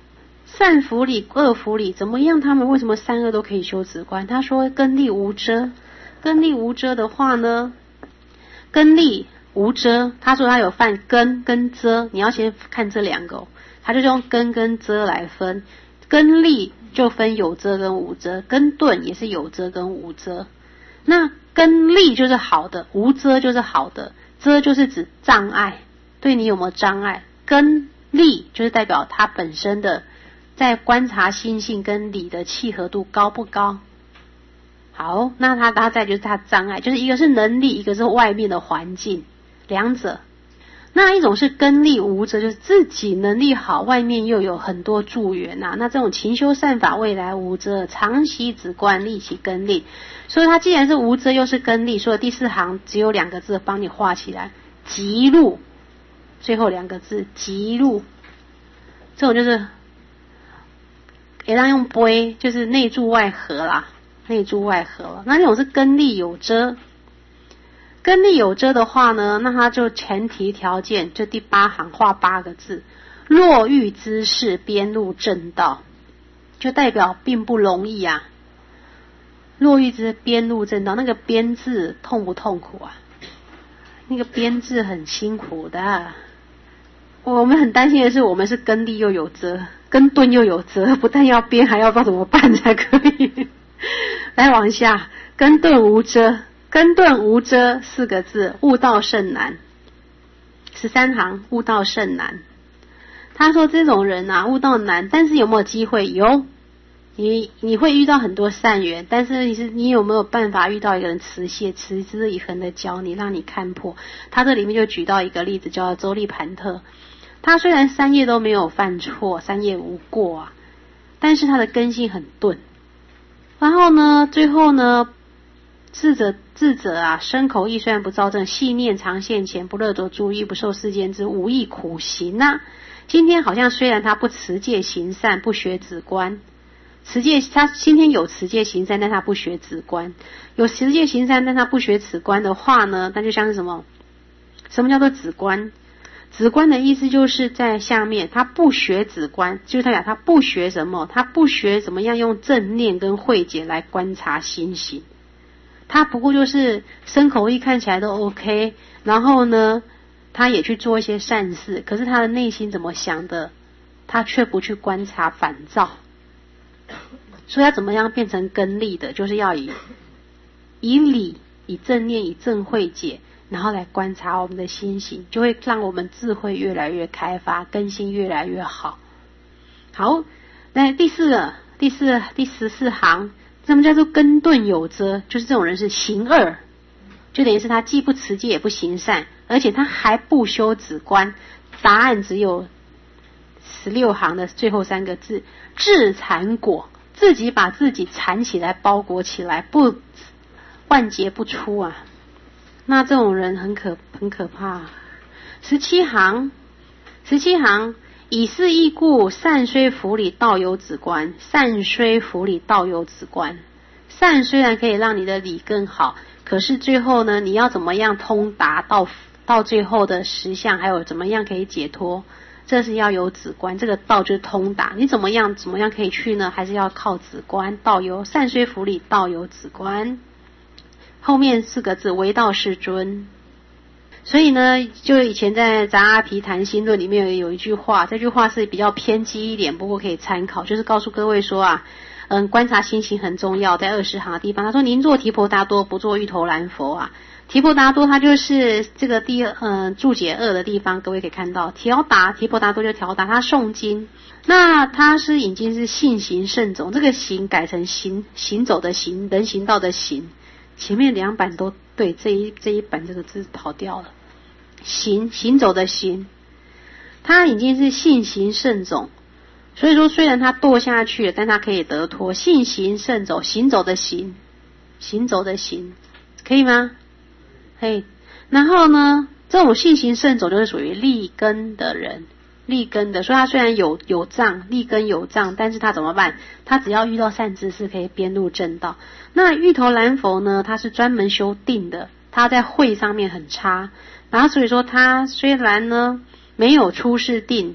善福理、恶福理怎么样？他们为什么三恶都可以修止观？他说根利无遮，根利无遮的话呢，根利无遮，他说他有犯根跟遮，你要先看这两个、哦，他就用根跟遮来分。根利就分有遮跟无遮，根钝也是有遮跟无遮。那根利就是好的，无遮就是好的，遮就是指障碍，对你有没有障碍？根利就是代表他本身的在观察心性跟理的契合度高不高。好，那他他再就是他障碍，就是一个是能力，一个是外面的环境，两者。那一种是根利无遮，就是自己能力好，外面又有很多助缘啊。那这种勤修善法，未来无遮，常习止观，立其根利。所以他既然是无遮又是根利，所以第四行只有两个字帮你画起来，极入。最后两个字极入，这种就是也让用杯，就是内住外合啦，内住外合了。那这种是根利有遮。根利有遮的话呢，那它就前提条件，就第八行画八个字，若欲知事，边入正道，就代表并不容易啊。若欲知边入正道，那个边字痛不痛苦啊？那个边字很辛苦的、啊。我们很担心的是，我们是根利又有遮，根钝又有遮，不但要边，还要不知道怎么办才可以。来往下，根钝无遮。根钝无遮四个字，悟道甚难。十三行，悟道甚难。他说这种人啊，悟道难，但是有没有机会？有，你你会遇到很多善缘，但是你是你有没有办法遇到一个人持戒持之以恒的教你，让你看破？他这里面就举到一个例子，叫周利盘特。他虽然三业都没有犯错，三业无过啊，但是他的根性很钝。然后呢，最后呢，智者智者啊，身口意虽然不造正，细念常现前，不乐着诸意，不受世间之无益苦行啊。今天好像虽然他不持戒行善，不学止观，持戒他今天有持戒行善，但他不学止观。有持戒行善，但他不学止观的话呢，那就像是什么？什么叫做止观？止观的意思就是在下面，他不学止观，就是他讲他不学什么，他不学怎么样用正念跟慧解来观察心行。他不过就是身口意看起来都 OK， 然后呢，他也去做一些善事，可是他的内心怎么想的，他却不去观察反照。所以要怎么样变成根利的，就是要以以理、以正念、以正慧解，然后来观察我们的心行，就会让我们智慧越来越开发，根性越来越好。好，那第四个，第四第十四行。什么叫做根钝有遮？就是这种人是行恶，就等于是他既不持戒也不行善，而且他还不修止观。答案只有十六行的最后三个字：自缠裹，自己把自己缠起来，包裹起来，不万劫不出啊！那这种人很可很可怕。十七行，十七行。以是义故，善虽福理，道有止观。善虽福理，道有止观。善虽然可以让你的理更好，可是最后呢，你要怎么样通达到到最后的实相，还有怎么样可以解脱，这是要有止观。这个道就是通达，你怎么样怎么样可以去呢？还是要靠止观。道有善虽福理，道有止观。后面四个字，唯道是尊。所以呢，就以前在《杂阿毗昙心论》里面有一句话，这句话是比较偏激一点，不过可以参考，就是告诉各位说啊，嗯，观察心行很重要，在二十行的地方，他说您做提婆达多，不做芋头蓝佛啊。提婆达多它就是这个第二嗯注解二的地方，各位可以看到，调达提婆达多就调达，他诵经，那他是已经是信行圣种，这个行改成行行走的行，人行道的行，前面两版都对，这一这一版这个字跑掉了。行行走的行，他已经是信行圣种，所以说虽然他堕下去了，但他可以得脱。信行圣走，行走的行，行走的行，可以吗？嘿，然后呢，这种信行圣走就是属于立根的人，立根的，所以他虽然有有障，立根有障，但是他怎么办？他只要遇到善知识，可以边入正道。那芋头蓝佛呢，他是专门修定的，他在慧上面很差。然后所以说他虽然呢没有出世定，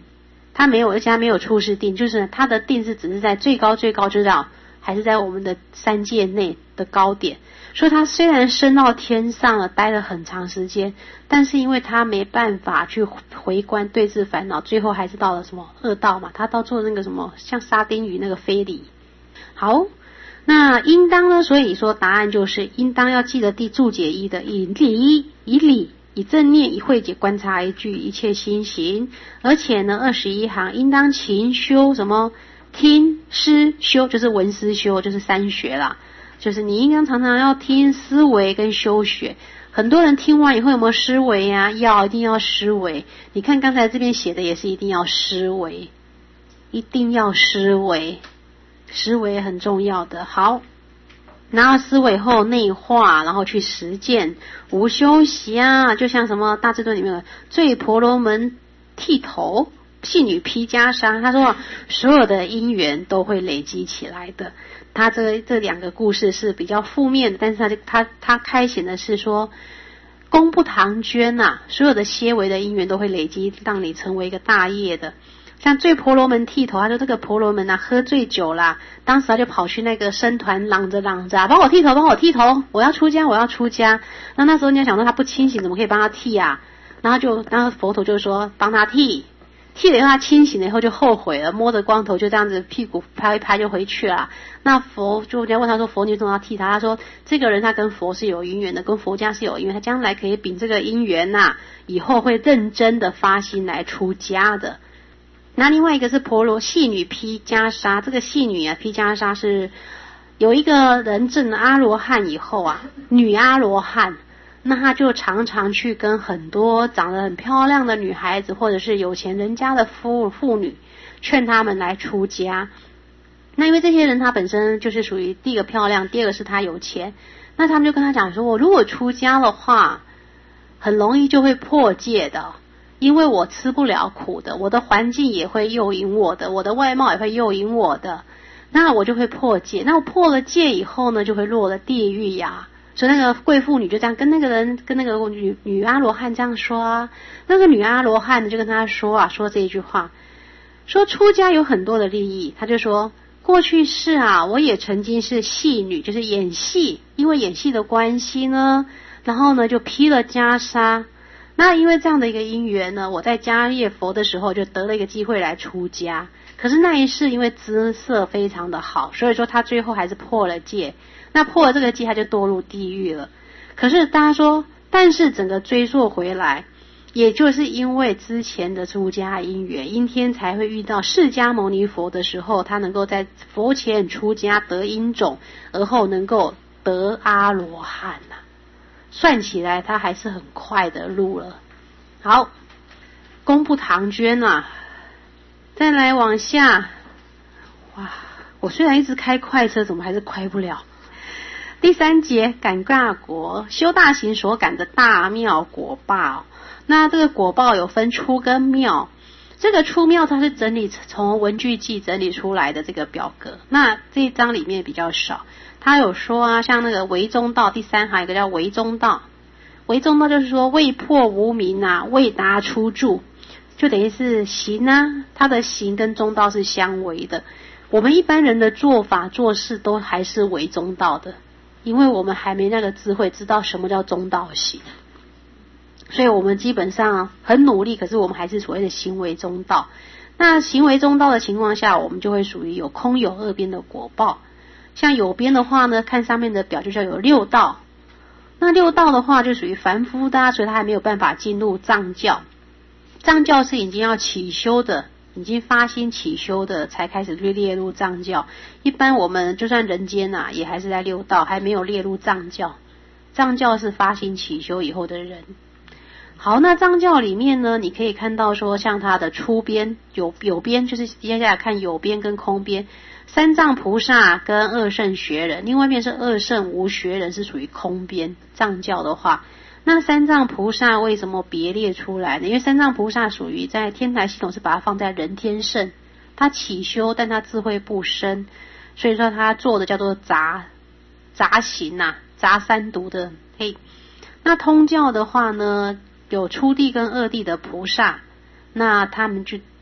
他没有，而且他没有出世定，就是他的定是只是在最高最高知道，还是在我们的三界内的高点。所以他虽然升到天上了，待了很长时间，但是因为他没办法去回观对治烦恼，最后还是到了什么恶道嘛，他到做那个什么像沙丁鱼那个非礼。好，那应当呢，所以说答案就是应当要记得第注解一的以理以理以正念以慧解观察一句一切心行，而且呢二十一行应当勤修什么听思修，就是闻思修，就是三学啦，就是你应该常常要听思维跟修学。很多人听完以后有没有思维呀？要，一定要思维。你看刚才这边写的也是一定要思维，一定要思维，思维很重要的。好，然后思维后内化，然后去实践，无休息啊，就像什么大智度里面的最婆罗门剃头，戏女披袈裟，他说所有的因缘都会累积起来的。他这个这两个故事是比较负面的，但是他他他开显的是说功不唐捐呐、啊，所有的些微的因缘都会累积，让你成为一个大业的。像最婆罗门剃头，他说这个婆罗门啊喝醉酒啦，当时他就跑去那个僧团嚷着嚷着、啊、帮我剃头帮我剃头，我要出家我要出家。那那时候人家想说他不清醒怎么可以帮他剃啊，然后就然后佛陀就说帮他剃，剃了以后他清醒了以后就后悔了，摸着光头就这样子屁股拍一拍就回去了。那佛就人家问他说佛你为什么要剃他，他说这个人他跟佛是有因缘的，跟佛家是有因缘，他将来可以秉这个因缘呐、啊，以后会认真的发心来出家的。那另外一个是婆罗戏女披袈裟，这个戏女啊披袈裟是有一个人证阿罗汉以后啊，女阿罗汉，那他就常常去跟很多长得很漂亮的女孩子或者是有钱人家的妇妇女劝他们来出家。那因为这些人他本身就是属于第一个漂亮，第二个是他有钱，那他们就跟他讲说我如果出家的话很容易就会破戒的，因为我吃不了苦的，我的环境也会诱引我的，我的外貌也会诱引我的，那我就会破戒。那我破了戒以后呢，就会落了地狱呀。所以那个贵妇女就这样跟那个人跟那个女女阿罗汉这样说啊，那个女阿罗汉就跟他说啊，说这一句话，说出家有很多的利益。他就说过去世啊，我也曾经是戏女，就是演戏，因为演戏的关系呢，然后呢就披了袈裟。那因为这样的一个因缘呢，我在迦叶佛的时候就得了一个机会来出家。可是那一世因为姿色非常的好，所以说他最后还是破了戒。那破了这个戒，他就堕入地狱了。可是大家说，但是整个追溯回来，也就是因为之前的出家因缘，阴天才会遇到释迦牟尼佛的时候，他能够在佛前出家得因种，而后能够得阿罗汉呐、啊。算起来他还是很快的路了。好，功不唐捐啊，再来往下，哇，我虽然一直开快车，怎么还是开不了？第三节感大果，修大行所感的大妙果报。那这个果报有分粗跟妙，这个粗妙它是整理从文具记整理出来的这个表格，那这一章里面比较少。他有说啊，像那个唯中道第三行有一个叫唯中道，唯中道就是说未破无明啊，未达初住，就等于是行啊，他的行跟中道是相违的。我们一般人的做法做事都还是唯中道的，因为我们还没那个智慧知道什么叫中道行，所以我们基本上很努力，可是我们还是所谓的行为中道。那行为中道的情况下，我们就会属于有空有二边的果报。像有边的话呢，看上面的表就叫有六道，那六道的话就属于凡夫的，所以他还没有办法进入藏教。藏教是已经要起修的，已经发心起修的才开始去列入藏教。一般我们就算人间啊，也还是在六道，还没有列入藏教。藏教是发心起修以后的人。好，那藏教里面呢，你可以看到说像它的出边有有边，就是接下来看有边跟空边，三藏菩萨跟二圣学人，另外一面是二圣无学人，是属于空边。藏教的话，那三藏菩萨为什么别列出来呢？因为三藏菩萨属于在天台系统是把它放在人天圣，他起修但他智慧不深，所以说他做的叫做杂杂行呐、啊，杂三毒的。嘿，那通教的话呢，有初地跟二地的菩萨，那他们就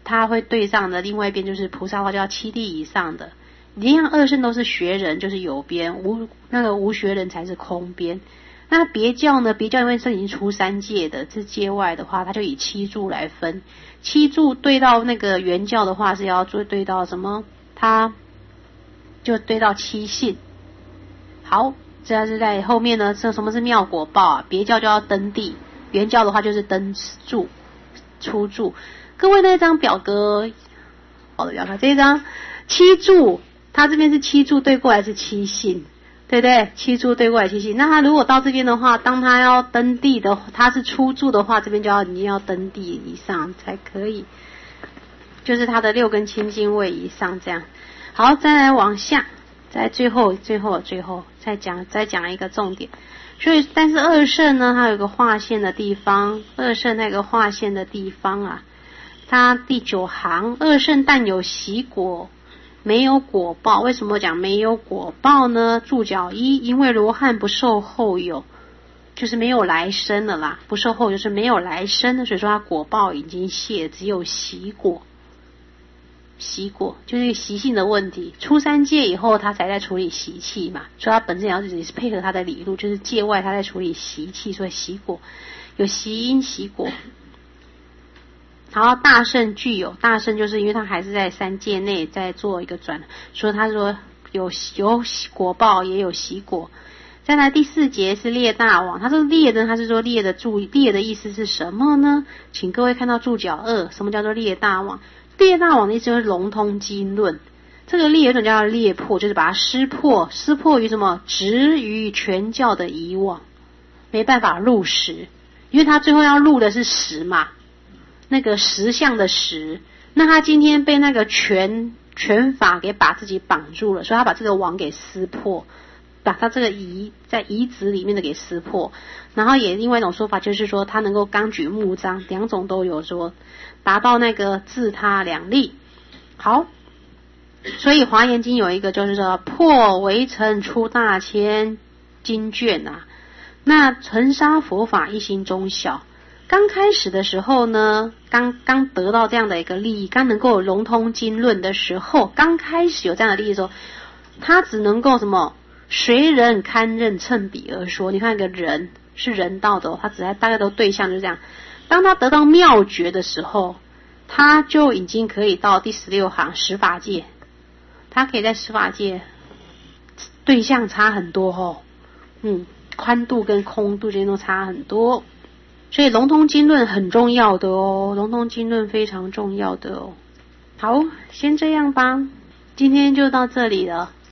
他会对上的另外一边就是菩萨话叫七地以上的，一样二圣都是学人，就是有边，无那个无学人才是空边。那别教呢？别教因为是已经出三界的，是界外的话，他就以七柱来分。七柱对到那个原教的话是要做对到什么？他就对到七性。好，这是在后面呢。这什么是妙果报啊？别教就要登地，原教的话就是登柱、出柱。各位那张表格，好的表格，这一张七柱，它这边是七柱对过来是七性。对不对？七柱对过来七性，那他如果到这边的话，当他要登地的，他是出柱的话，这边就要你要登地以上才可以，就是他的六根清净位以上这样。好，再来往下，在最后最后最后再讲再讲一个重点。所以，但是二圣呢，它有一个划线的地方，二圣那个划线的地方啊，它第九行，二圣但有习果。没有果报，为什么讲没有果报呢？注脚一，因为罗汉不受后有，就是没有来生了啦，不受后就是没有来生的，所以说他果报已经谢，只有习果。习果就是习性的问题，出三界以后他才在处理习气嘛，所以他本身也要自己是配合他的理路，就是界外他在处理习气，所以习果有习因习果。然后大圣具有，大圣就是因为他还是在三界内在做一个转，所以他说有有果报也有习果。再来第四节是列大王，他说列的，他是说列的注列的意思是什么呢？请各位看到注脚二，什么叫做列大王？列大王的意思就是融通经论，这个列有一种叫列破，就是把它撕破，撕破于什么？止于全教的以往，没办法入实，因为他最后要入的是实嘛。那个实相的实，那他今天被那个权权法给把自己绑住了，所以他把这个网给撕破，把他这个仪在仪子里面的给撕破。然后也另外一种说法就是说他能够纲举目张，两种都有说达到那个自他两利。好，所以华严经有一个就是说破围城出大千经卷啊，那尘沙佛法一心中小。刚开始的时候呢，刚刚得到这样的一个利益，刚能够融通经论的时候，刚开始有这样的利益的时候，他只能够什么随人堪任称比而说。你看一个人是人道的、哦，他只在大概都对象就是这样。当他得到妙觉的时候，他就已经可以到第十六行十法界，他可以在十法界对象差很多哦，嗯，宽度跟空度之间都差很多。所以融通经论很重要的哦，融通经论非常重要的哦。好，先这样吧，今天就到这里了。